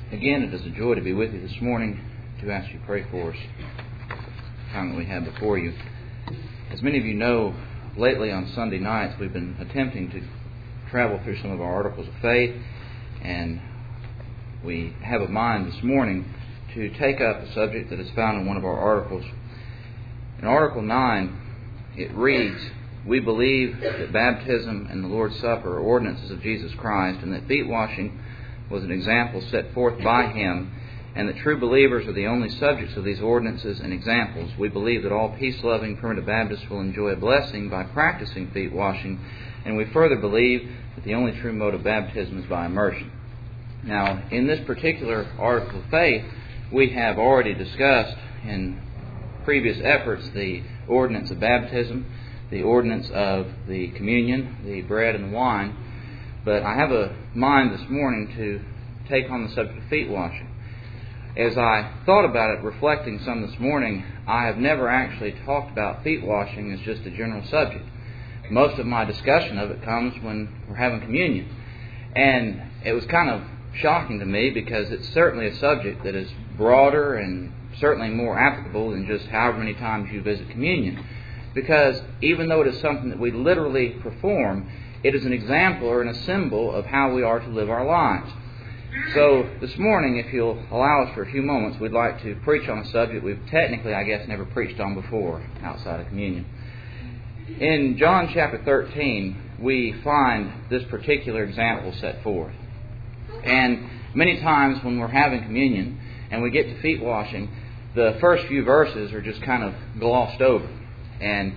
Again, it is a joy to be with you this morning to ask you to pray for us, the time that we have before you. As many of you know, lately on Sunday nights we've been attempting to travel through some of our articles of faith, and we have a mind this morning to take up a subject that is found in one of our articles. In Article 9, it reads, "We believe that baptism and the Lord's Supper are ordinances of Jesus Christ, and that feet washing was an example set forth by Him, and that true believers are the only subjects of these ordinances and examples. We believe that all peace-loving primitive Baptists will enjoy a blessing by practicing feet washing, and we further believe that the only true mode of baptism is by immersion." Now, in this particular article of faith, we have already discussed in previous efforts the ordinance of baptism, the ordinance of the communion, the bread and the wine. But I have a mind this morning to take on the subject of feet washing. As I thought about it, reflecting some this morning, I have never actually talked about feet washing as just a general subject. Most of my discussion of it comes when we're having communion. And it was kind of shocking to me because it's certainly a subject that is broader and certainly more applicable than just however many times you visit communion. Because even though it is something that we literally perform, it is an example or a symbol of how we are to live our lives. So this morning, if you'll allow us for a few moments, we'd like to preach on a subject we've technically, I guess, never preached on before outside of communion. In John chapter 13, we find this particular example set forth. And many times when we're having communion and we get to feet washing, the first few verses are just kind of glossed over. And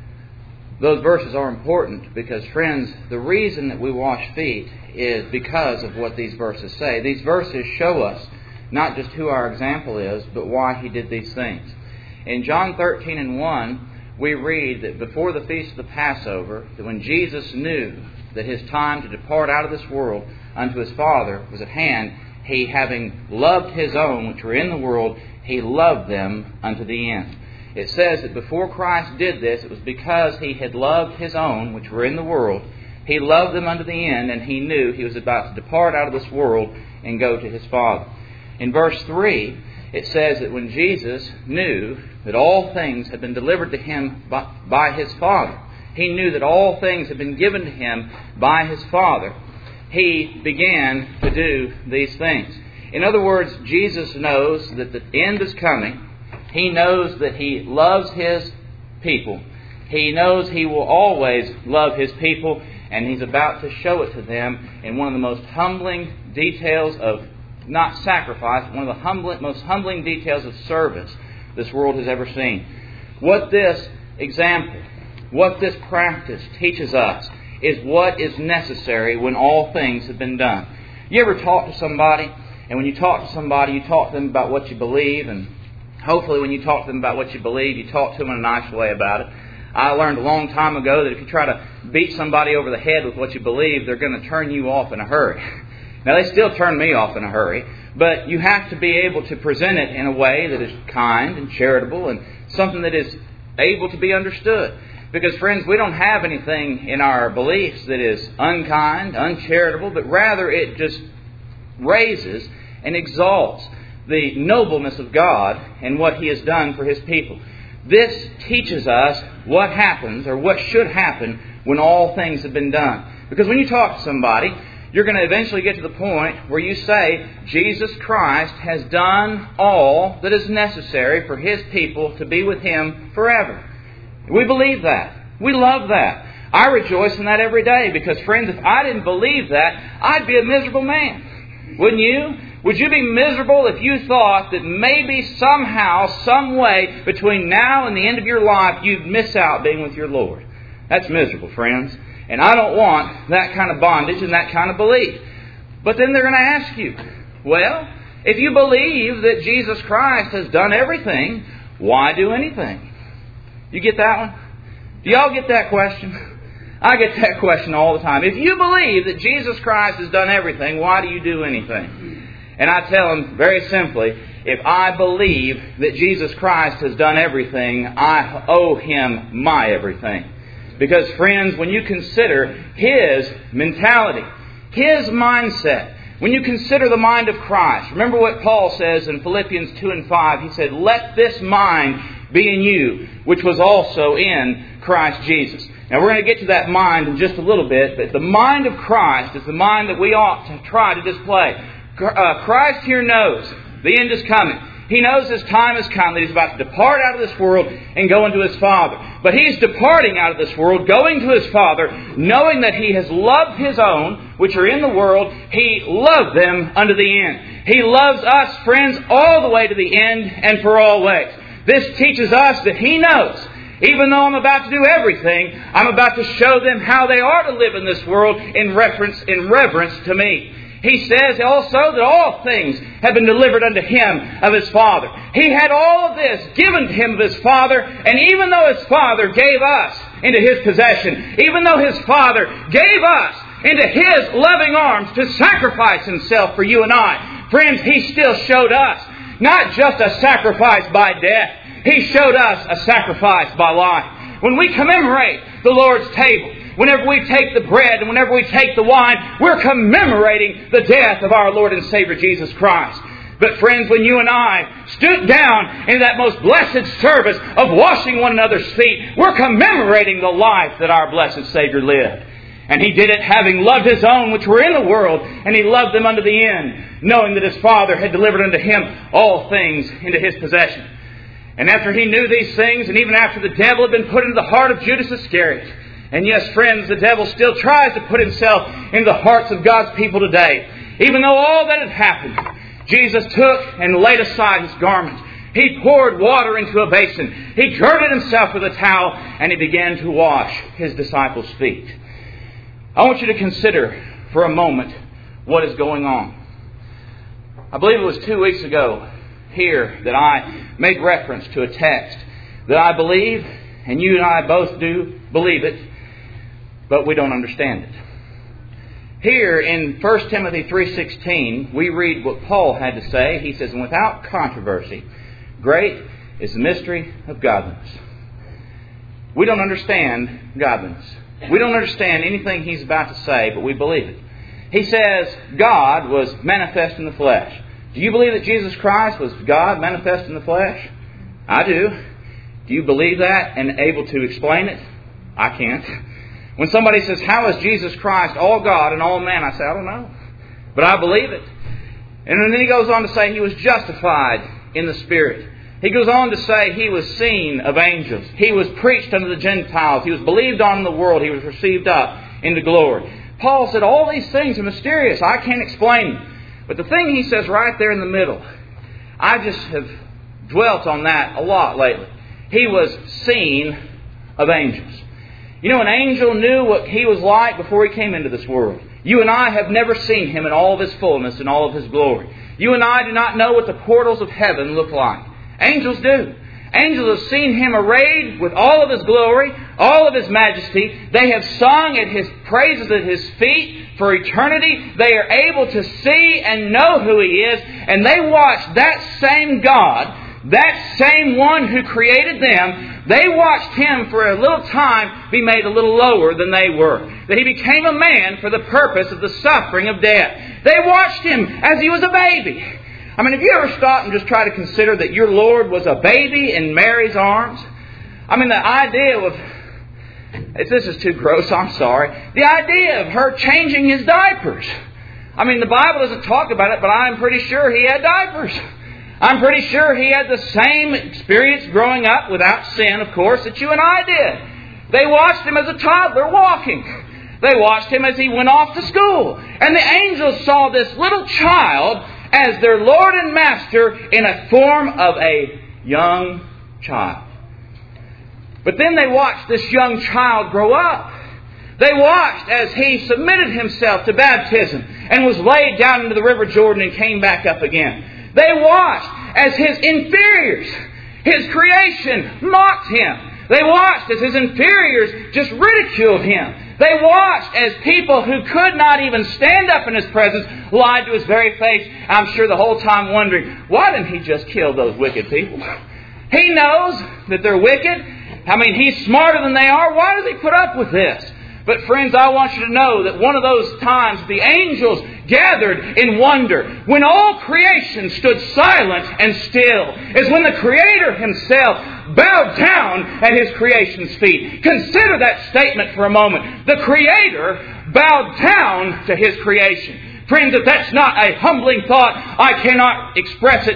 those verses are important because, friends, the reason that we wash feet is because of what these verses say. These verses show us not just who our example is, but why He did these things. In John 13 and 1, we read that before the feast of the Passover, that when Jesus knew that His time to depart out of this world unto His Father was at hand, He, having loved His own which were in the world, He loved them unto the end. It says that before Christ did this, it was because He had loved His own, which were in the world. He loved them unto the end, and He knew He was about to depart out of this world and go to His Father. In verse 3, it says that when Jesus knew that all things had been delivered to Him by His Father, He knew that all things had been given to Him by His Father, He began to do these things. In other words, Jesus knows that the end is coming. He knows that He loves His people. He knows He will always love His people, and He's about to show it to them in one of the most humbling details of, not sacrifice, one of the most humbling details of service this world has ever seen. What this example, what this practice teaches us is what is necessary when all things have been done. You ever talk to somebody, and when you talk to somebody, you talk to them about what you believe, and hopefully when you talk to them about what you believe, you talk to them in a nice way about it. I learned a long time ago that if you try to beat somebody over the head with what you believe, they're going to turn you off in a hurry. Now, they still turn me off in a hurry, but you have to be able to present it in a way that is kind and charitable and something that is able to be understood. Because, friends, we don't have anything in our beliefs that is unkind, uncharitable, but rather it just raises and exalts the nobleness of God and what He has done for His people. This teaches us what happens or what should happen when all things have been done. Because when you talk to somebody, you're going to eventually get to the point where you say, Jesus Christ has done all that is necessary for His people to be with Him forever. We believe that. We love that. I rejoice in that every day because, friends, if I didn't believe that, I'd be a miserable man. Wouldn't you? Would you be miserable if you thought that maybe somehow, some way, between now and the end of your life, you'd miss out being with your Lord? That's miserable, friends. And I don't want that kind of bondage and that kind of belief. But then they're going to ask you, well, if you believe that Jesus Christ has done everything, why do anything? You get that one? Do y'all get that question? I get that question all the time. If you believe that Jesus Christ has done everything, why do you do anything? And I tell them very simply, if I believe that Jesus Christ has done everything, I owe Him my everything. Because, friends, when you consider His mentality, His mindset, When you consider the mind of Christ, remember what Paul says in Philippians 2 and 5. He said, "Let this mind be in you, which was also in Christ Jesus." Now we're going to get to that mind in just a little bit, but the mind of Christ is the mind that we ought to try to display. Christ here knows the end is coming. He knows His time has come, that He's about to depart out of this world and go into His Father. But He's departing out of this world, going to His Father, knowing that He has loved His own, which are in the world. He loved them unto the end. He loves us, friends, all the way to the end and for always. This teaches us that He knows, even though I'm about to do everything, I'm about to show them how they are to live in this world in reverence to me. He says also that all things have been delivered unto Him of His Father. He had all of this given to Him of His Father, and even though His Father gave us into His possession, even though His Father gave us into His loving arms to sacrifice Himself for you and I, friends, He still showed us not just a sacrifice by death, He showed us a sacrifice by life. When we commemorate the Lord's table, whenever we take the bread and whenever we take the wine, we're commemorating the death of our Lord and Savior Jesus Christ. But friends, when you and I stoop down in that most blessed service of washing one another's feet, we're commemorating the life that our blessed Savior lived. And He did it having loved His own which were in the world, and He loved them unto the end, knowing that His Father had delivered unto Him all things into His possession. And after He knew these things, and even after the devil had been put into the heart of Judas Iscariot, and yes, friends, the devil still tries to put himself into the hearts of God's people today. Even though all that had happened, Jesus took and laid aside His garment. He poured water into a basin. He girded Himself with a towel, and He began to wash His disciples' feet. I want you to consider for a moment what is going on. I believe it was 2 weeks ago here that I made reference to a text that I believe, and you and I both do believe it, but we don't understand it. Here in 1 Timothy 3:16, we read what Paul had to say. He says, "And without controversy, great is the mystery of godliness." We don't understand godliness. We don't understand anything he's about to say, but we believe it. He says, God was manifest in the flesh. Do you believe that Jesus Christ was God manifest in the flesh? I do. Do you believe that and able to explain it? I can't. When somebody says, how is Jesus Christ all God and all man? I say, I don't know. But I believe it. And then he goes on to say he was justified in the Spirit. He goes on to say he was seen of angels. He was preached unto the Gentiles. He was believed on in the world. He was received up into glory. Paul said all these things are mysterious. I can't explain them. But the thing he says right there in the middle, I just have dwelt on that a lot lately. He was seen of angels. You know, an angel knew what he was like before he came into this world. You and I have never seen him in all of his fullness and all of his glory. You and I do not know what the portals of heaven look like. Angels do. Angels have seen him arrayed with all of his glory, all of his majesty. They have sung at his praises at his feet for eternity. They are able to see and know who he is. And they watch that same God, that same one who created them, they watched him for a little time be made a little lower than they were. That he became a man for the purpose of the suffering of death. They watched him as he was a baby. I mean, have you ever stopped and just tried to consider that your Lord was a baby in Mary's arms? I mean, the idea of... This is too gross, I'm sorry. The idea of her changing his diapers. I mean, the Bible doesn't talk about it, but I'm pretty sure he had diapers. I'm pretty sure he had the same experience growing up without sin, of course, that you and I did. They watched him as a toddler walking. They watched him as he went off to school. And the angels saw this little child as their Lord and Master in a form of a young child. But then they watched this young child grow up. They watched as he submitted himself to baptism and was laid down into the River Jordan and came back up again. They watched as his inferiors, his creation, mocked him. They watched as his inferiors just ridiculed him. They watched as people who could not even stand up in his presence lied to his very face. I'm sure the whole time wondering, why didn't he just kill those wicked people? He knows that they're wicked. I mean, he's smarter than they are. Why does he put up with this? But friends, I want you to know that one of those times the angels gathered in wonder, when all creation stood silent and still, is when the Creator Himself bowed down at His creation's feet. Consider that statement for a moment. The Creator bowed down to His creation. Friends, if that's not a humbling thought, I cannot express it,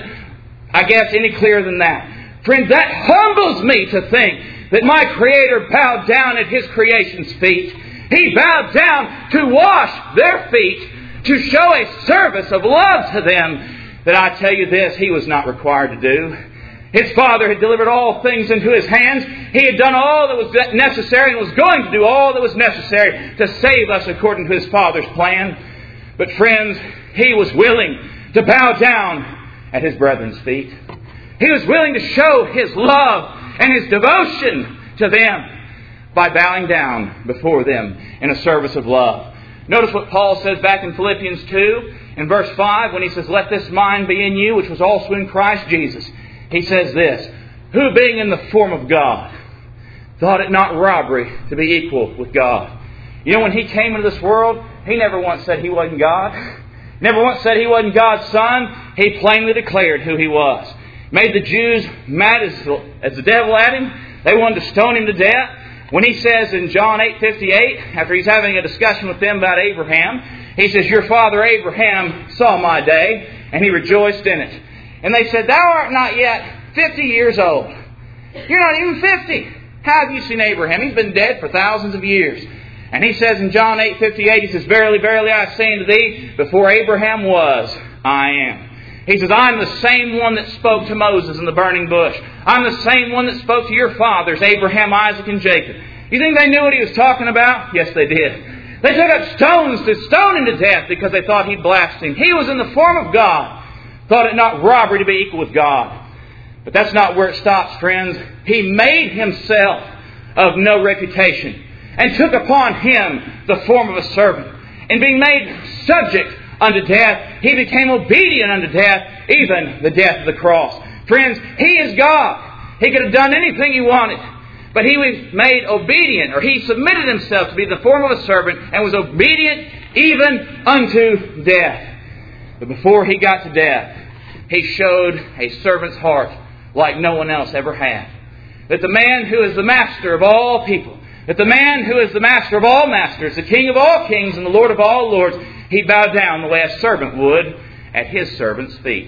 I guess, any clearer than that. Friends, that humbles me to think that my Creator bowed down at His creation's feet. He bowed down to wash their feet, to show a service of love to them that I tell you this, He was not required to do. His Father had delivered all things into His hands. He had done all that was necessary and was going to do all that was necessary to save us according to His Father's plan. But friends, He was willing to bow down at His brethren's feet. He was willing to show His love and His devotion to them by bowing down before them in a service of love. Notice what Paul says back in Philippians 2 in verse 5 when he says, "Let this mind be in you, which was also in Christ Jesus." He says this, "Who being in the form of God, thought it not robbery to be equal with God." You know, when He came into this world, He never once said He wasn't God. Never once said He wasn't God's Son. He plainly declared who He was. Made the Jews mad as the devil at Him. They wanted to stone Him to death. When He says in John 8:58, after He's having a discussion with them about Abraham, He says, "Your father Abraham saw my day, and he rejoiced in it." And they said, "Thou art not yet 50 years old. You're not even 50. How have you seen Abraham? He's been dead for thousands of years." And He says in John 8:58, He says, "Verily, verily, I say unto thee, before Abraham was, I am." He says, "I'm the same one that spoke to Moses in the burning bush. I'm the same one that spoke to your fathers, Abraham, Isaac, and Jacob." You think they knew what He was talking about? Yes, they did. They took up stones to stone Him to death because they thought He blasphemed. He was in the form of God. Thought it not robbery to be equal with God. But that's not where it stops, friends. He made Himself of no reputation and took upon Him the form of a servant. And being made subject unto death, He became obedient unto death, even the death of the cross. Friends, He is God. He could have done anything He wanted. But He was made obedient, or He submitted Himself to be the form of a servant and was obedient even unto death. But before He got to death, He showed a servant's heart like no one else ever had. That the man who is the master of all people, that the man who is the master of all masters, the King of all kings and the Lord of all lords, He bowed down the way a servant would at His servant's feet.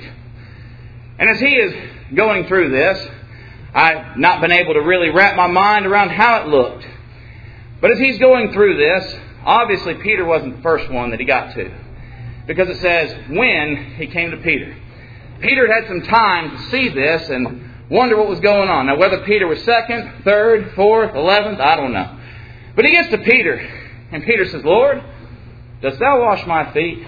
And as He is going through this, I've not been able to really wrap my mind around how it looked. But as He's going through this, obviously Peter wasn't the first one that He got to. Because it says, when He came to Peter. Peter had some time to see this and wonder what was going on. Now, whether Peter was second, third, fourth, 11th, I don't know. But he gets to Peter, and Peter says, "Lord, dost thou wash my feet?"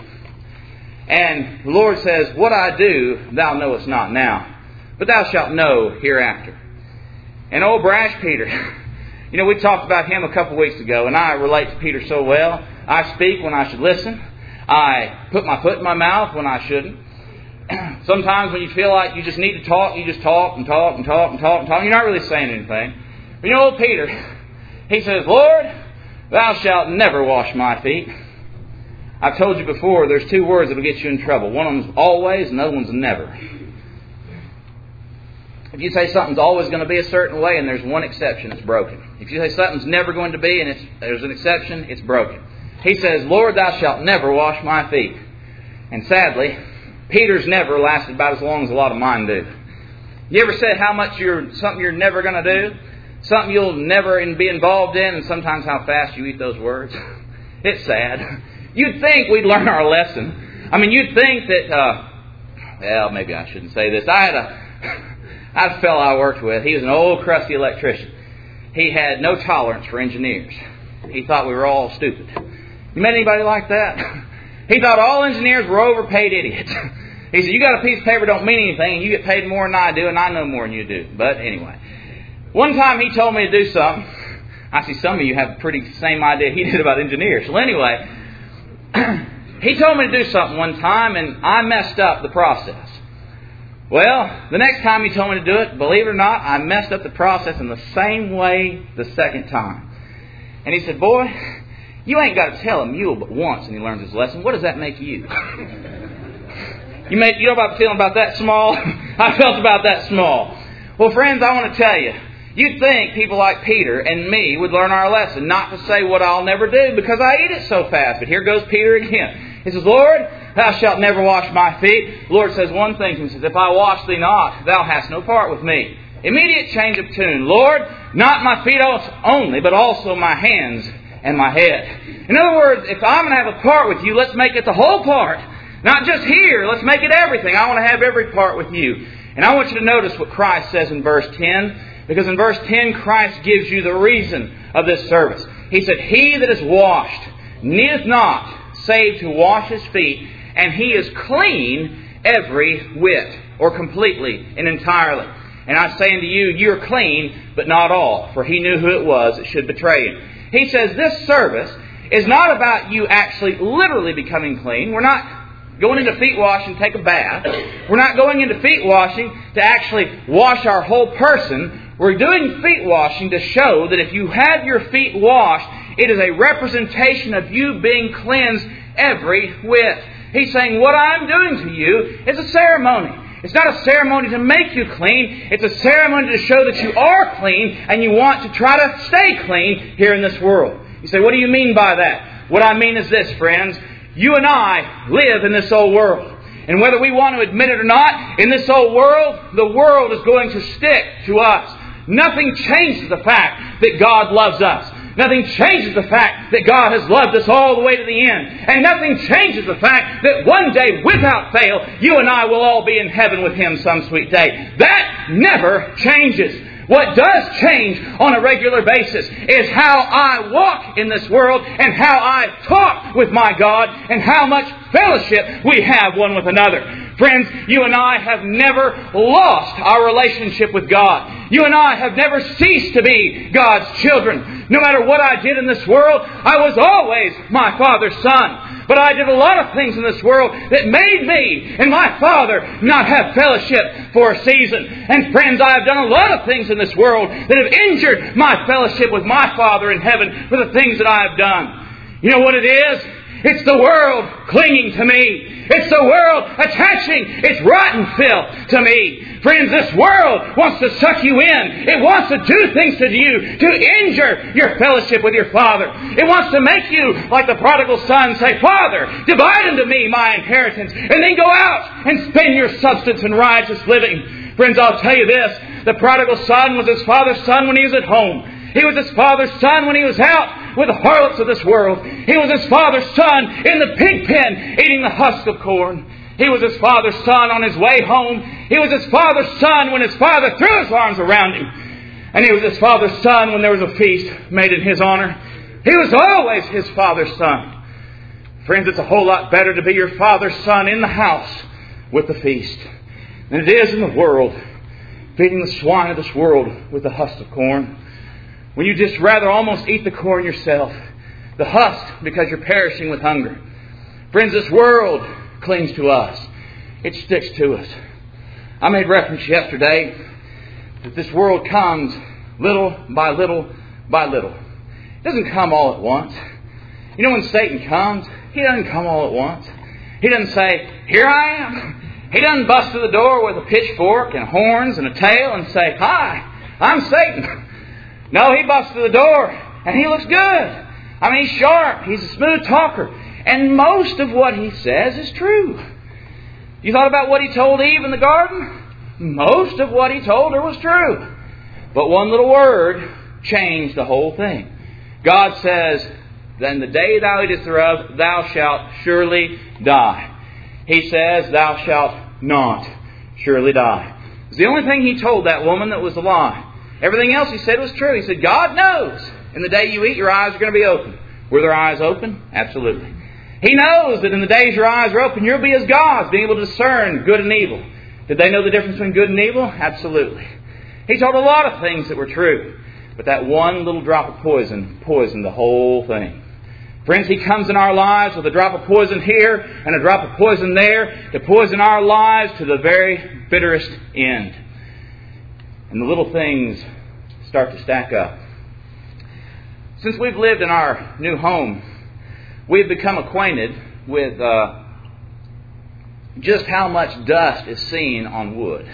And the Lord says, "What I do, thou knowest not now, but thou shalt know hereafter." And old brash Peter, you know, we talked about him a couple weeks ago, and I relate to Peter so well. I speak when I should listen. I put my foot in my mouth when I shouldn't. Sometimes when you feel like you just need to talk, you just talk and talk and talk and talk and talk. You're not really saying anything. But you know, old Peter, he says, "Lord, thou shalt never wash my feet." I've told you before, there's two words that will get you in trouble. One of them's always and the other one's never. If you say something's always going to be a certain way and there's one exception, it's broken. If you say something's never going to be and there's an exception, it's broken. He says, "Lord, thou shalt never wash my feet." And sadly, Peter's never lasted about as long as a lot of mine do. You ever said how much something you're never going to do? Something you'll never be involved in, and sometimes how fast you eat those words? It's sad. You'd think we'd learn our lesson. I mean, you'd think that, well, maybe I shouldn't say this. I had a fellow I worked with. He was an old crusty electrician. He had no tolerance for engineers. He thought we were all stupid. You met anybody like that? He thought all engineers were overpaid idiots. He said, "You got a piece of paper don't mean anything, and you get paid more than I do, and I know more than you do." But anyway, one time he told me to do something. I see some of you have pretty same idea he did about engineers. Well, anyway, he told me to do something one time, and I messed up the process. Well, the next time he told me to do it, believe it or not, I messed up the process in the same way the second time. And he said, "Boy, You ain't got to tell a mule but once and he learns his lesson. What does that make you? You know about feeling about that small? I felt about that small. Well, friends, I want to tell you, you'd think people like Peter and me would learn our lesson, not to say what I'll never do because I eat it so fast. But here goes Peter again. He says, Lord, thou shalt never wash my feet. The Lord says one thing to him. He says, if I wash thee not, thou hast no part with me. Immediate change of tune. Lord, not my feet only, but also my hands and my head. In other words, if I'm going to have a part with you, let's make it the whole part. Not just here. Let's make it everything. I want to have every part with you. And I want you to notice what Christ says in verse 10. Because in verse 10, Christ gives you the reason of this service. He said, He that is washed needeth not save to wash his feet, and he is clean every whit, or completely and entirely. And I say unto you, you're clean, but not all, for he knew who it was that should betray him. He says this service is not about you actually literally becoming clean. We're not going into feet washing to take a bath. We're not going into feet washing to actually wash our whole person. We're doing feet washing to show that if you have your feet washed, it is a representation of you being cleansed every whit. He's saying, what I'm doing to you is a ceremony. It's not a ceremony to make you clean. It's a ceremony to show that you are clean and you want to try to stay clean here in this world. You say, what do you mean by that? What I mean is this, friends. You and I live in this old world. And whether we want to admit it or not, in this old world, the world is going to stick to us. Nothing changes the fact that God loves us. Nothing changes the fact that God has loved us all the way to the end. And nothing changes the fact that one day, without fail, you and I will all be in heaven with Him some sweet day. That never changes. What does change on a regular basis is how I walk in this world and how I talk with my God and how much fellowship we have one with another. Friends, you and I have never lost our relationship with God. You and I have never ceased to be God's children. No matter what I did in this world, I was always my Father's son. But I did a lot of things in this world that made me and my Father not have fellowship for a season. And friends, I have done a lot of things in this world that have injured my fellowship with my Father in heaven for the things that I have done. You know what it is? It's the world clinging to me. It's the world attaching its rotten filth to me. Friends, this world wants to suck you in. It wants to do things to you to injure your fellowship with your Father. It wants to make you, like the prodigal son, say, Father, divide unto me my inheritance, and then go out and spend your substance in riotous living. Friends, I'll tell you this. The prodigal son was his father's son when he was at home. He was his father's son when he was out with the harlots of this world. He was his father's son in the pig pen eating the husk of corn. He was his father's son on his way home. He was his father's son when his father threw his arms around him. And he was his father's son when there was a feast made in his honor. He was always his father's son. Friends, it's a whole lot better to be your father's son in the house with the feast than it is in the world, feeding the swine of this world with the husk of corn. When you just rather almost eat the corn yourself, the husk, because you're perishing with hunger. Friends, this world clings to us. It sticks to us. I made reference yesterday that this world comes little by little by little. It doesn't come all at once. You know, when Satan comes, he doesn't come all at once. He doesn't say, here I am. He doesn't bust through the door with a pitchfork and horns and a tail and say, hi, I'm Satan. No, he busts through the door and he looks good. I mean, he's sharp. He's a smooth talker. And most of what he says is true. You thought about what he told Eve in the garden? Most of what he told her was true. But one little word changed the whole thing. God says, then the day thou eatest thereof, thou shalt surely die. He says, thou shalt not surely die. It's the only thing he told that woman that was a lie. Everything else he said was true. He said, God knows. In the day you eat, your eyes are going to be open. Were their eyes open? Absolutely. He knows that in the days your eyes are open, you'll be as gods, being able to discern good and evil. Did they know the difference between good and evil? Absolutely. He told a lot of things that were true. But that one little drop of poison poisoned the whole thing. Friends, He comes in our lives with a drop of poison here and a drop of poison there to poison our lives to the very bitterest end. And the little things start to stack up. Since we've lived in our new home we've become acquainted with just how much dust is seen on wood.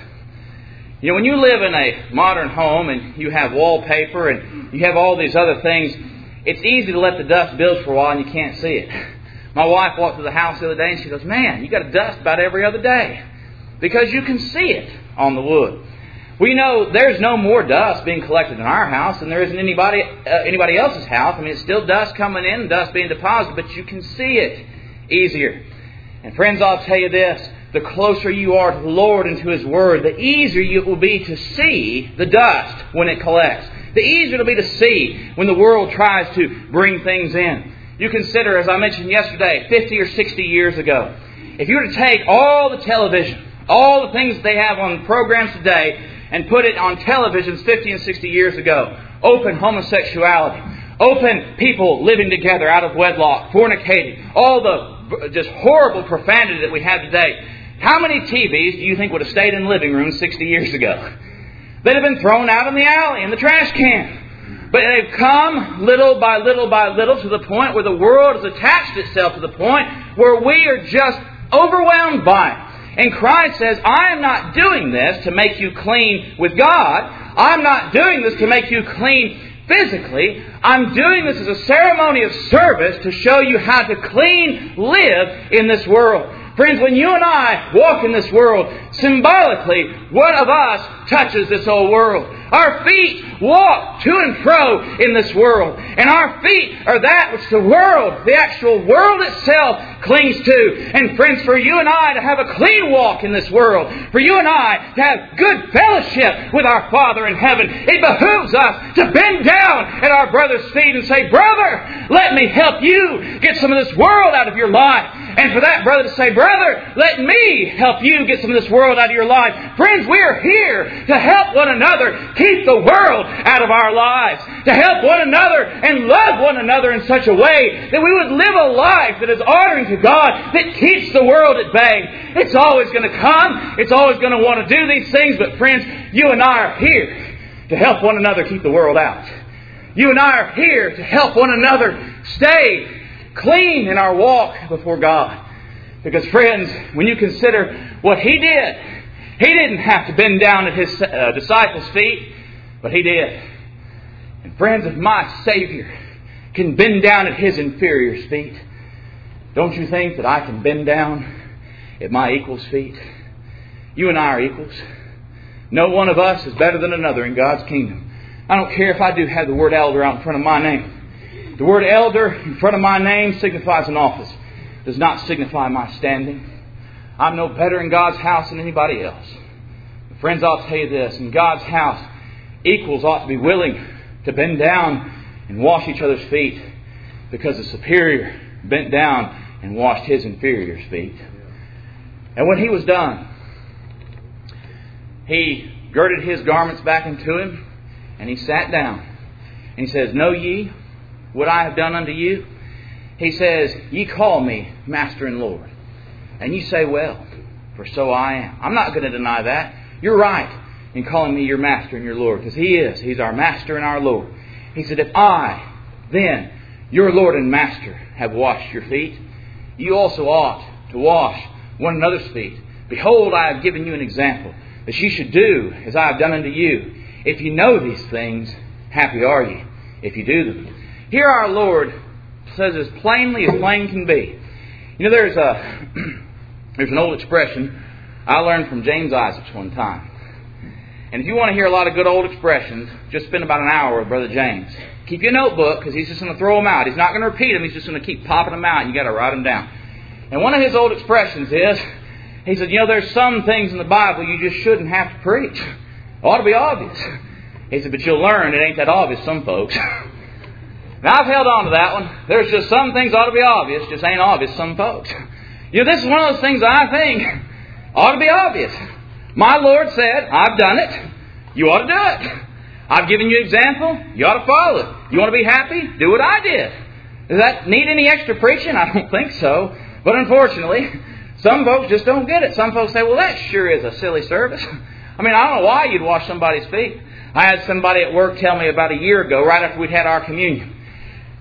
You know, when you live in a modern home and you have wallpaper and you have all these other things, it's easy to let the dust build for a while and you can't see it. My wife walked through the house the other day and she goes, "Man, you got to dust about every other day," because you can see it on the wood. We know there's no more dust being collected in our house than there is in anybody else's house. I mean, it's still dust coming in, dust being deposited, but you can see it easier. And friends, I'll tell you this, the closer you are to the Lord and to His Word, the easier it will be to see the dust when it collects. The easier it will be to see when the world tries to bring things in. You consider, as I mentioned yesterday, 50 or 60 years ago, if you were to take all the television, all the things that they have on programs today, and put it on televisions 50 and 60 years ago, open homosexuality, open people living together out of wedlock, fornicating, all the just horrible profanity that we have today, how many TVs do you think would have stayed in living rooms 60 years ago? They'd have been thrown out in the alley, in the trash can. But they've come little by little by little to the point where the world has attached itself to the point where we are just overwhelmed by it. And Christ says, I am not doing this to make you clean with God. I'm not doing this to make you clean physically. I'm doing this as a ceremony of service to show you how to clean live in this world. Friends, when you and I walk in this world, symbolically, what of us touches this old world? Our feet walk to and fro in this world. And our feet are that which the world, the actual world itself, clings to. And friends, for you and I to have a clean walk in this world, for you and I to have good fellowship with our Father in heaven, it behooves us to bend down at our brother's feet and say, "Brother, let me help you get some of this world out of your life." And for that brother to say, "Brother, let me help you get some of this world out of your life." Friends, we are here to help one another keep the world out of our lives. To help one another and love one another in such a way that we would live a life that is honoring to God, that keeps the world at bay. It's always going to come. It's always going to want to do these things. But friends, you and I are here to help one another keep the world out. You and I are here to help one another stay clean in our walk before God. Because friends, when you consider what He did, He didn't have to bend down at His disciples' feet, but He did. And friends, if my Savior can bend down at His inferior's feet, don't you think that I can bend down at my equal's feet? You and I are equals. No one of us is better than another in God's kingdom. I don't care if I do have the word elder out in front of my name. The word elder in front of my name signifies an office. It does not signify my standing. I'm no better in God's house than anybody else. But friends, I'll tell you this. In God's house, equals ought to be willing to bend down and wash each other's feet, because the superior bent down and washed his inferior's feet. And when he was done, he girded his garments back into him, and he sat down. And he says, "Know ye what I have done unto you?" He says, "Ye call me Master and Lord. And ye say, well, for so I am." I'm not going to deny that. You're right in calling me your Master and your Lord, because He is. He's our Master and our Lord. He said, "If I, then, your Lord and Master, have washed your feet, you also ought to wash one another's feet. Behold, I have given you an example, that ye should do as I have done unto you. If you know these things, happy are ye, if you do them." Here our Lord says as plainly as plain can be. You know, there's an old expression I learned from James Isaacs one time. And if you want to hear a lot of good old expressions, just spend about an hour with Brother James. Keep your notebook, because he's just going to throw them out. He's not going to repeat them. He's just going to keep popping them out, and you've got to write them down. And one of his old expressions is, he said, there's some things in the Bible you just shouldn't have to preach. It ought to be obvious. He said, but you'll learn it ain't that obvious, some folks. Now, I've held on to that one. There's just some things ought to be obvious, just ain't obvious, some folks. This is one of those things I think ought to be obvious. My Lord said, I've done it. You ought to do it. I've given you an example. You ought to follow it. You want to be happy? Do what I did. Does that need any extra preaching? I don't think so. But unfortunately, some folks just don't get it. Some folks say, well, that sure is a silly service. I don't know why you'd wash somebody's feet. I had somebody at work tell me about a year ago, right after we'd had our communion.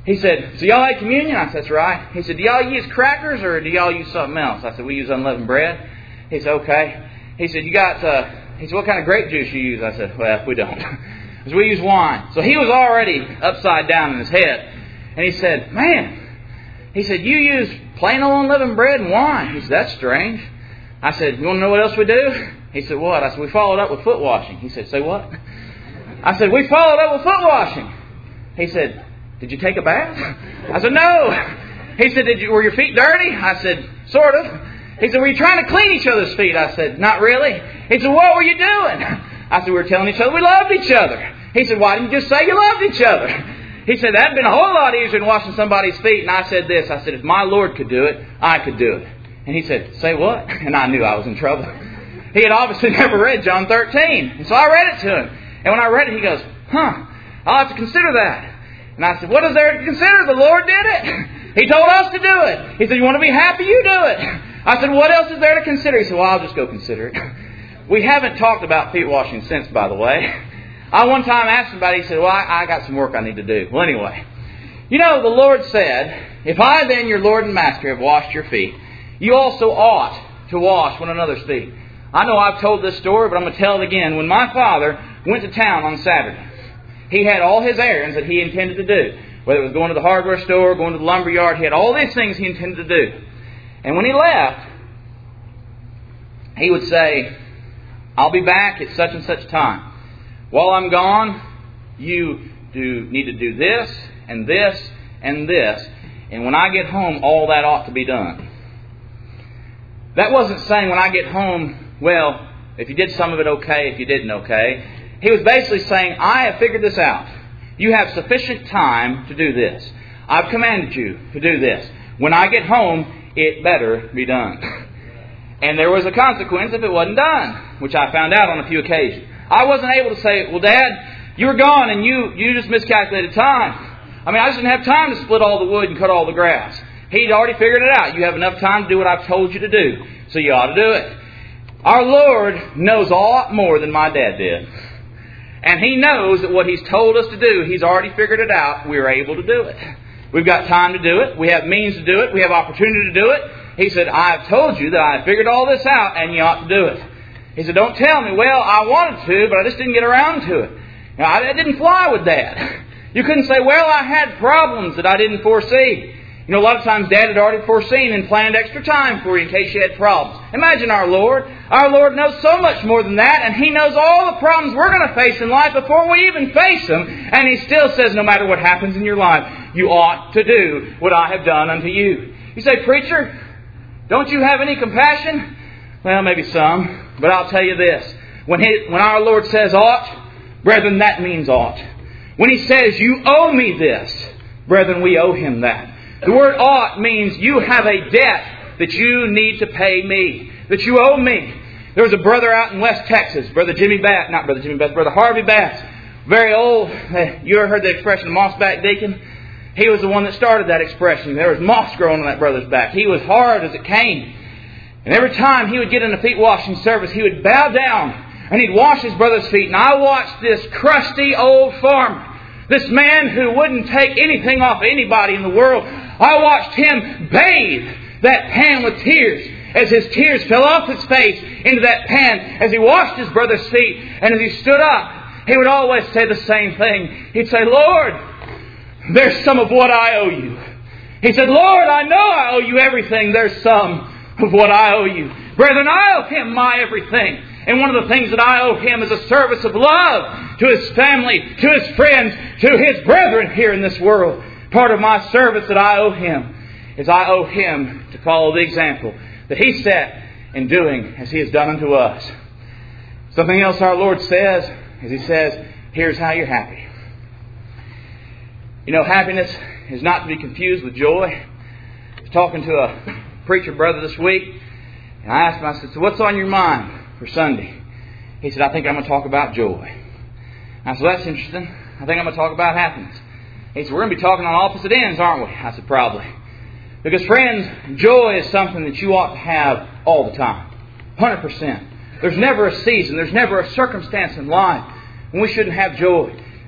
He said, so y'all had communion? I said, that's right. He said, do y'all use crackers or do y'all use something else? I said, we use unleavened bread. He said, okay. He said, he said, what kind of grape juice you use? I said, well, we don't. He said, we use wine. So he was already upside down in his head. And he said, man, he said, you use plain old unleavened bread and wine. He said, that's strange. I said, you want to know what else we do? He said, what? I said, we followed up with foot washing. He said, say what? I said, we followed up with foot washing. He said, did you take a bath? I said, no. He said, were your feet dirty? I said, sort of. He said, were you trying to clean each other's feet? I said, not really. He said, what were you doing? I said, we were telling each other we loved each other. He said, why didn't you just say you loved each other? He said, that'd been a whole lot easier than washing somebody's feet. And I said this, I said, if my Lord could do it, I could do it. And he said, say what? And I knew I was in trouble. He had obviously never read John 13. And so I read it to him. And when I read it, he goes, I'll have to consider that. And I said, what is there to consider? The Lord did it. He told us to do it. He said, you want to be happy? You do it. I said, what else is there to consider? He said, well, I'll just go consider it. We haven't talked about feet washing since, by the way. I one time asked somebody, he said, well, I got some work I need to do. Well, anyway, you know, the Lord said, if I then, your Lord and Master, have washed your feet, you also ought to wash one another's feet. I know I've told this story, but I'm going to tell it again. When my father went to town on Saturday, he had all his errands that he intended to do. Whether it was going to the hardware store, going to the lumber yard, he had all these things he intended to do. And when he left, he would say, I'll be back at such and such time. While I'm gone, you need to do this and this and this. And when I get home, all that ought to be done. That wasn't saying when I get home, well, if you did some of it, okay. If you didn't, okay. He was basically saying, I have figured this out. You have sufficient time to do this. I've commanded you to do this. When I get home, it better be done. And there was a consequence if it wasn't done, which I found out on a few occasions. I wasn't able to say, well, Dad, you were gone and you just miscalculated time. I mean, I just didn't have time to split all the wood and cut all the grass. He'd already figured it out. You have enough time to do what I've told you to do, so you ought to do it. Our Lord knows a lot more than my dad did. And He knows that what He's told us to do, He's already figured it out. We're able to do it. We've got time to do it. We have means to do it. We have opportunity to do it. He said, I've told you that I figured all this out and you ought to do it. He said, don't tell me, well, I wanted to, but I just didn't get around to it. Now, I didn't fly with Dad. You couldn't say, well, I had problems that I didn't foresee. You know, a lot of times Dad had already foreseen and planned extra time for you in case you had problems. Imagine our Lord. Our Lord knows so much more than that, and He knows all the problems we're going to face in life before we even face them. And He still says, no matter what happens in your life, you ought to do what I have done unto you. You say, preacher, don't you have any compassion? Well, maybe some, but I'll tell you this. When our Lord says ought, brethren, that means ought. When He says, you owe me this, brethren, we owe Him that. The word ought means you have a debt that you need to pay me, that you owe me. There was a brother out in West Texas, Brother Harvey Bass, very old. You ever heard the expression, mossback deacon? He was the one that started that expression. There was moss growing on that brother's back. He was hard as it came. And every time he would get in a feet washing service, he would bow down and he'd wash his brother's feet. And I watched this crusty old farmer, this man who wouldn't take anything off anybody in the world. I watched him bathe that pan with tears as his tears fell off his face into that pan as he washed his brother's feet. And as he stood up, he would always say the same thing. He'd say, Lord, there's some of what I owe you. He said, Lord, I know I owe you everything. There's some of what I owe you. Brethren, I owe Him my everything. And one of the things that I owe Him is a service of love to His family, to His friends, to His brethren here in this world. Part of my service that I owe Him is I owe Him to follow the example that He set in doing as He has done unto us. Something else our Lord says is He says, here's how you're happy. You know, happiness is not to be confused with joy. I was talking to a preacher brother this week, and I asked him, I said, so what's on your mind for Sunday? He said, I think I'm going to talk about joy. I said, well, that's interesting. I think I'm going to talk about happiness. He said, we're going to be talking on opposite ends, aren't we? I said, probably. Because, friends, joy is something that you ought to have all the time. 100%. There's never a season, there's never a circumstance in life when we shouldn't have joy.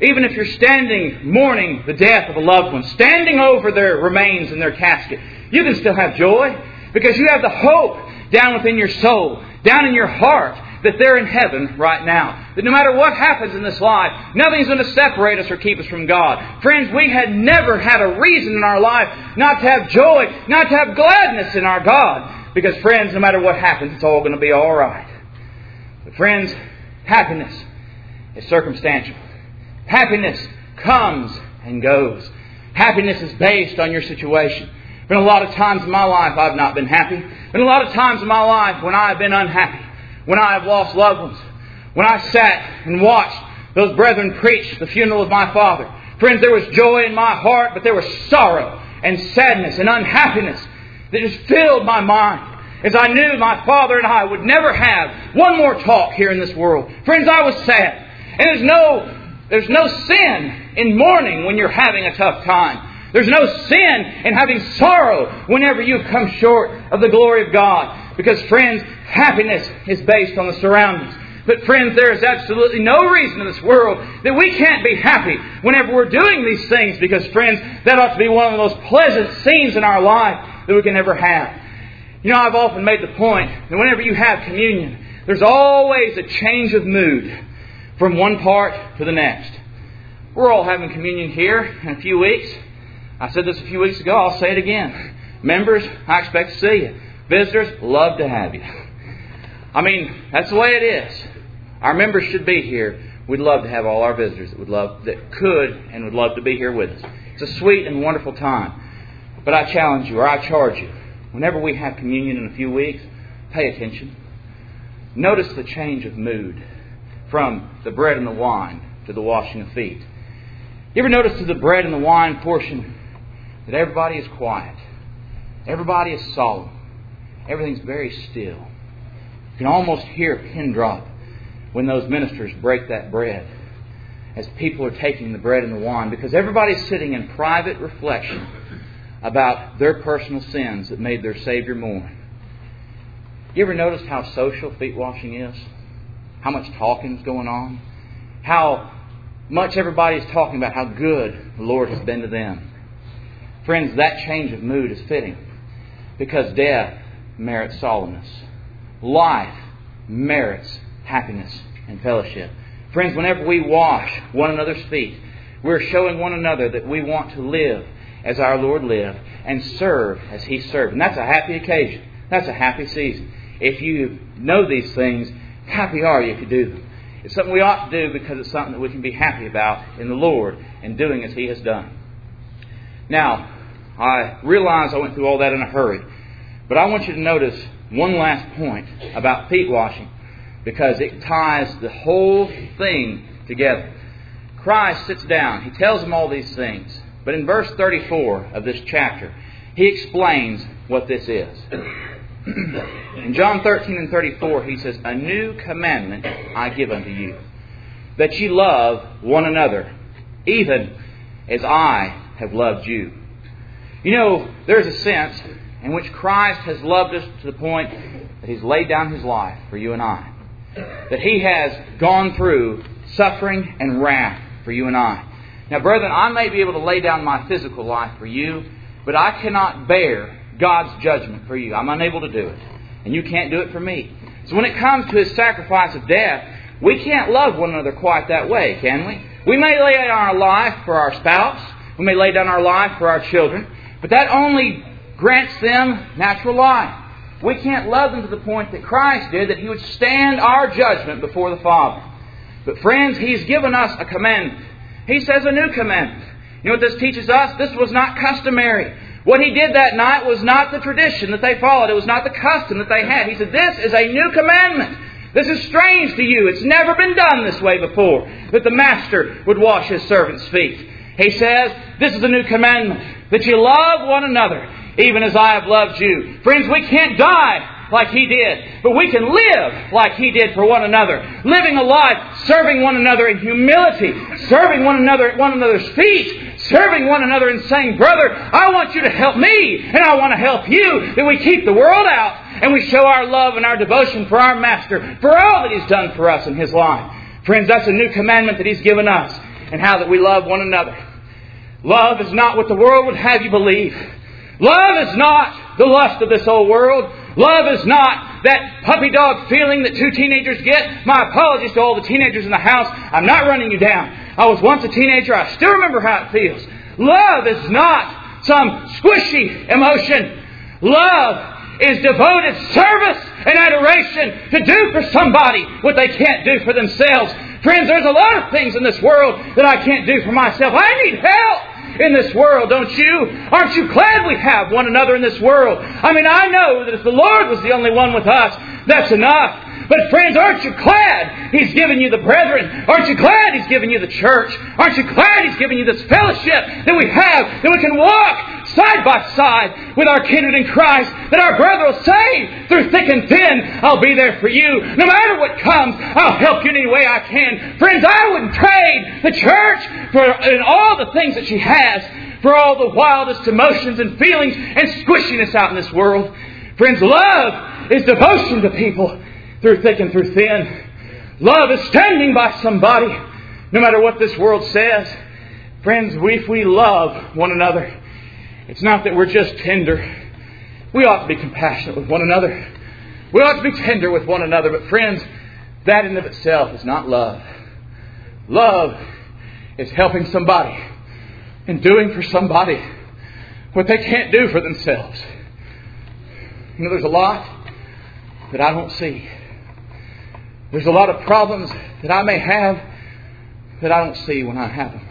Even if you're standing mourning the death of a loved one, standing over their remains in their casket, you can still have joy because you have the hope down within your soul, down in your heart, that they're in heaven right now. That no matter what happens in this life, nothing's going to separate us or keep us from God. Friends, we had never had a reason in our life not to have joy, not to have gladness in our God. Because friends, no matter what happens, it's all going to be all right. But friends, happiness is circumstantial. Happiness comes and goes. Happiness is based on your situation. Been a lot of times in my life I've not been happy. Been a lot of times in my life when I've been unhappy. When I have lost loved ones. When I sat and watched those brethren preach the funeral of my father. Friends, there was joy in my heart, but there was sorrow and sadness and unhappiness that just filled my mind. As I knew my father and I would never have one more talk here in this world. Friends, I was sad. And there's no sin in mourning when you're having a tough time. There's no sin in having sorrow whenever you've come short of the glory of God. Because, friends, happiness is based on the surroundings. But, friends, there is absolutely no reason in this world that we can't be happy whenever we're doing these things. Because, friends, that ought to be one of the most pleasant scenes in our life that we can ever have. You know, I've often made the point that whenever you have communion, there's always a change of mood from one part to the next. We're all having communion here in a few weeks. I said this a few weeks ago. I'll say it again. Members, I expect to see you. Visitors, love to have you. I mean, that's the way it is. Our members should be here. We'd love to have all our visitors that could and would love to be here with us. It's a sweet and wonderful time. But I challenge you, or I charge you, whenever we have communion in a few weeks, pay attention. Notice the change of mood from the bread and the wine to the washing of feet. You ever notice to the bread and the wine portion that everybody is quiet? Everybody is solemn. Everything's very still. You can almost hear a pin drop when those ministers break that bread as people are taking the bread and the wine, because everybody's sitting in private reflection about their personal sins that made their Savior mourn. You ever notice how social feet washing is? How much talking is going on? How much everybody's talking about how good the Lord has been to them. Friends, that change of mood is fitting, because death merits solemnness. Life merits happiness and fellowship. Friends, whenever we wash one another's feet, we're showing one another that we want to live as our Lord lived and serve as He served. And that's a happy occasion. That's a happy season. If you know these things, happy are you if you do them. It's something we ought to do because it's something that we can be happy about in the Lord and doing as He has done. Now, I realize I went through all that in a hurry, but I want you to notice one last point about feet washing, because it ties the whole thing together. Christ sits down. He tells them all these things. But in verse 34 of this chapter, He explains what this is. In John 13 and 34, He says, "A new commandment I give unto you, that ye love one another, even as I have loved you." You know, there's a sense in which Christ has loved us to the point that He's laid down His life for you and I. That He has gone through suffering and wrath for you and I. Now, brethren, I may be able to lay down my physical life for you, but I cannot bear God's judgment for you. I'm unable to do it. And you can't do it for me. So when it comes to His sacrifice of death, we can't love one another quite that way, can we? We may lay down our life for our spouse. We may lay down our life for our children. But that only grants them natural life. We can't love them to the point that Christ did, that He would stand our judgment before the Father. But friends, He's given us a commandment. He says a new commandment. You know what this teaches us? This was not customary. What He did that night was not the tradition that they followed. It was not the custom that they had. He said, this is a new commandment. This is strange to you. It's never been done this way before, that the master would wash his servants' feet. He says, this is a new commandment, that you love one another, even as I have loved you. Friends, we can't die like He did, but we can live like He did for one another. Living a life, serving one another in humility, serving one another at one another's feet, serving one another and saying, brother, I want you to help me, and I want to help you, that we keep the world out, and we show our love and our devotion for our Master, for all that He's done for us in His life. Friends, that's a new commandment that He's given us. and how that we love one another. Love is not what the world would have you believe. Love is not the lust of this old world. Love is not that puppy dog feeling that two teenagers get. My apologies to all the teenagers in the house. I'm not running you down. I was once a teenager. I still remember how it feels. Love is not some squishy emotion. Love is devoted service and adoration to do for somebody what they can't do for themselves. Friends, there's a lot of things in this world that I can't do for myself. I need help in this world, don't you? Aren't you glad we have one another in this world? I mean, I know that if the Lord was the only one with us, that's enough. But friends, aren't you glad He's given you the brethren? Aren't you glad He's given you the church? Aren't you glad He's given you this fellowship that we have, that we can walk side by side with our kindred in Christ, that our brother will say through thick and thin, I'll be there for you. No matter what comes, I'll help you in any way I can. Friends, I wouldn't trade the church for all the things that she has for all the wildest emotions and feelings and squishiness out in this world. Friends, love is devotion to people through thick and through thin. Love is standing by somebody no matter what this world says. Friends, if we love one another, it's not that we're just tender. We ought to be compassionate with one another. We ought to be tender with one another. But friends, that in of itself is not love. Love is helping somebody and doing for somebody what they can't do for themselves. You know, there's a lot that I don't see. There's a lot of problems that I may have that I don't see when I have them.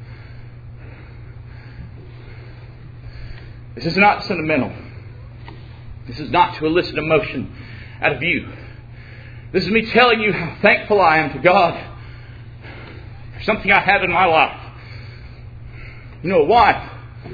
This is not sentimental. This is not to elicit emotion out of you. This is me telling you how thankful I am to God for something I have in my life. You know, a wife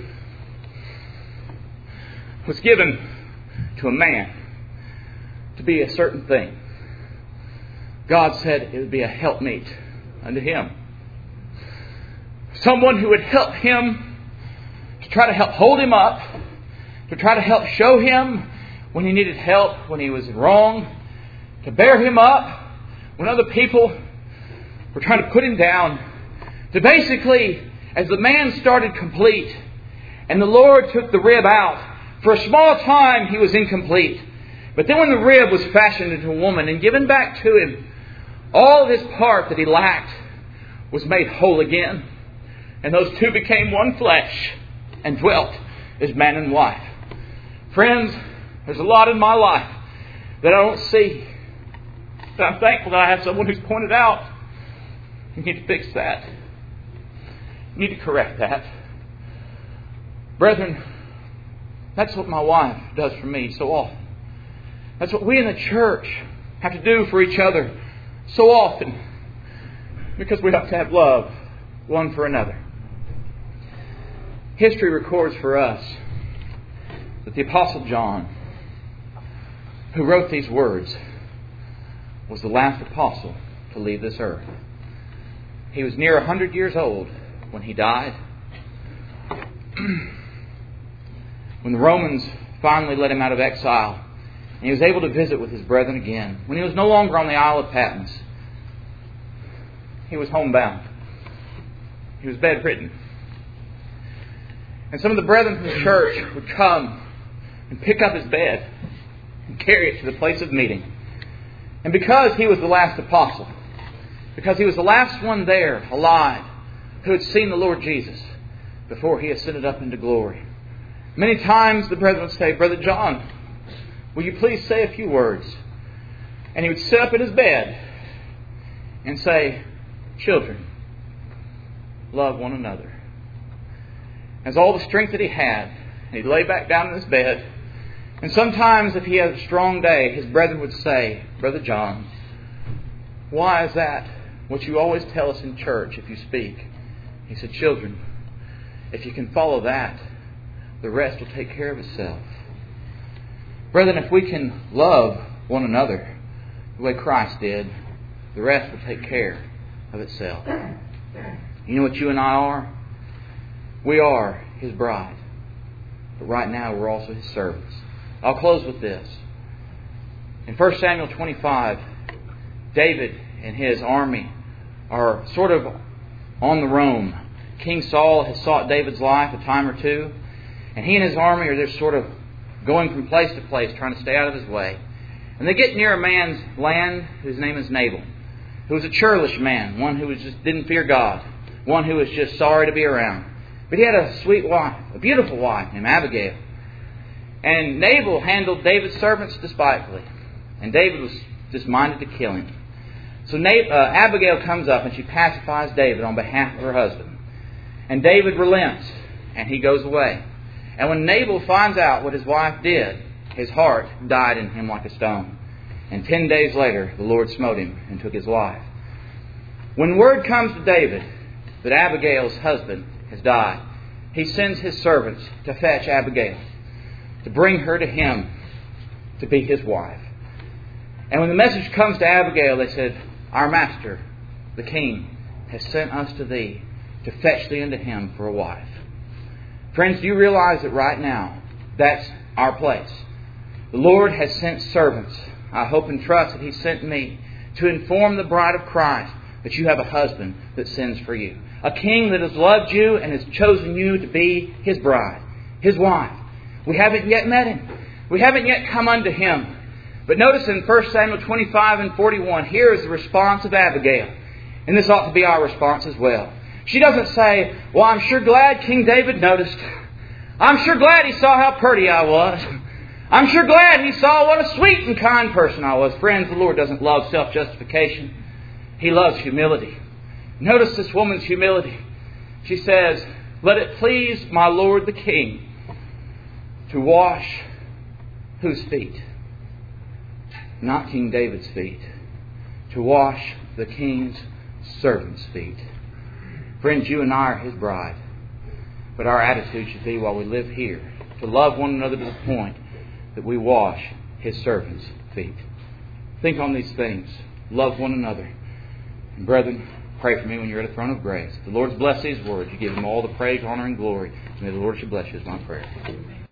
was given to a man to be a certain thing. God said it would be a helpmeet unto him. Someone who would help him, to try to help hold him up, to try to help show him when he needed help, when he was wrong, to bear him up when other people were trying to put him down, to basically, as the man started complete and the Lord took the rib out, for a small time he was incomplete. But then when the rib was fashioned into a woman and given back to him, all of his part that he lacked was made whole again. And those two became one flesh and dwelt as man and wife. Friends, there's a lot in my life that I don't see. But I'm thankful that I have someone who's pointed out, you need to fix that. You need to correct that. Brethren, that's what my wife does for me so often. That's what we in the church have to do for each other so often. Because we have to have love one for another. History records for us that the Apostle John, who wrote these words, was the last apostle to leave this earth. He was near 100 years old when he died. When the Romans finally let him out of exile, and he was able to visit with his brethren again, when he was no longer on the Isle of Patmos, he was homebound. He was bedridden. And some of the brethren from the church would come and pick up his bed and carry it to the place of meeting. And because he was the last apostle, because he was the last one there alive who had seen the Lord Jesus before he ascended up into glory, many times the brethren would say, Brother John, will you please say a few words? And he would sit up in his bed and say, children, love one another. As all the strength that he had, and he'd lay back down in his bed. And sometimes if he had a strong day, his brethren would say, Brother John, why is that what you always tell us in church if you speak? He said, children, if you can follow that, the rest will take care of itself. Brethren, if we can love one another the way Christ did, the rest will take care of itself. You know what you and I are? We are His bride. But right now we're also His servants. I'll close with this. In 1 Samuel 25, David and his army are sort of on the roam. King Saul has sought David's life a time or two, and he and his army are just sort of going from place to place, trying to stay out of his way. And they get near a man's land whose name is Nabal, who was a churlish man, one who didn't fear God, one who was just sorry to be around. But he had a sweet wife, a beautiful wife named Abigail. And Nabal handled David's servants despitefully, and David was just minded to kill him. So Abigail comes up and she pacifies David on behalf of her husband. And David relents, and he goes away. And when Nabal finds out what his wife did, his heart died in him like a stone. And 10 days later, the Lord smote him and took his life. When word comes to David that Abigail's husband has died, he sends his servants to fetch Abigail, to bring her to him to be his wife. And when the message comes to Abigail, they said, "Our master, the king, has sent us to thee to fetch thee unto him for a wife." Friends, do you realize that right now, that's our place? The Lord has sent servants. I hope and trust that He sent me to inform the bride of Christ that you have a husband that sends for you. A king that has loved you and has chosen you to be His bride, His wife. We haven't yet met Him. We haven't yet come unto Him. But notice in 1 Samuel 25 and 41, here is the response of Abigail. And this ought to be our response as well. She doesn't say, "Well, I'm sure glad King David noticed. I'm sure glad he saw how pretty I was. I'm sure glad he saw what a sweet and kind person I was." Friends, the Lord doesn't love self-justification. He loves humility. Notice this woman's humility. She says, "Let it please my Lord the King to wash" whose feet? Not King David's feet. To wash the King's servant's feet. Friends, you and I are His bride. But our attitude should be while we live here to love one another to the point that we wash His servants' feet. Think on these things. Love one another. And brethren, pray for me when you're at the throne of grace. The Lord's blessed these words. You give Him all the praise, honor, and glory. May the Lord should bless you is my prayer.